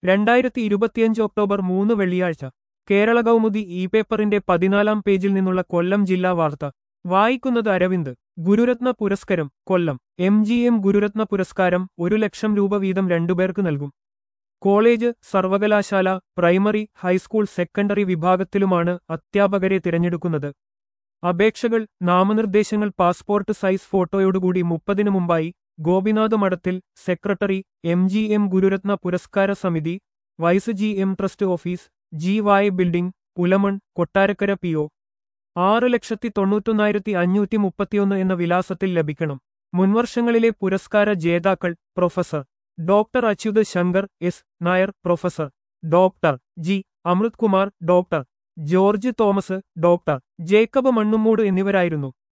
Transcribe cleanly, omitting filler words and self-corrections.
2025 October 3 വെള്ളിയാഴ്ച Kerala Kaumudi E പേപ്പറിന്റെ 14-ാം പേജിൽ നിന്നുള്ള കൊല്ലം ജില്ലാ വാർത്ത വായിക്കുന്നത് അരവിന്ദ്. ഗുരുരത്ന പുരസ്കരം കൊല്ലം. എം ഗുരുരത്ന പുരസ്കാരം 1,00,000 രൂപ വീതം രണ്ടുപേർക്ക് നൽകും. കോളേജ്, സർവകലാശാല, പ്രൈമറി, ഹൈസ്കൂൾ, സെക്കൻഡറി വിഭാഗത്തിലുമാണ് അധ്യാപകരെ തിരഞ്ഞെടുക്കുന്നത്. അപേക്ഷകൾ, നാമനിർദ്ദേശങ്ങൾ പാസ്പോർട്ട് സൈസ് ഫോട്ടോയോടുകൂടി 30-ന് മുമ്പായി ഗോപിനാഥ് മഠത്തിൽ, സെക്രട്ടറി, എം ഗുരുരത്ന പുരസ്കാര സമിതി, wise trust office, GY building, Pulamon, Kottarakkara PO 6,91,531 എന്ന വിലാസത്തിൽ ലഭിക്കണം. മുൻവർഷങ്ങളിലെ പുരസ്കാര ജേതാക്കൾ: professor doctor Achyut Shankar S. Nair, professor doctor G. Amrit Kumar, doctor George Thomas, doctor Jacob Mannumoodu എന്നിവരായിരുന്നു.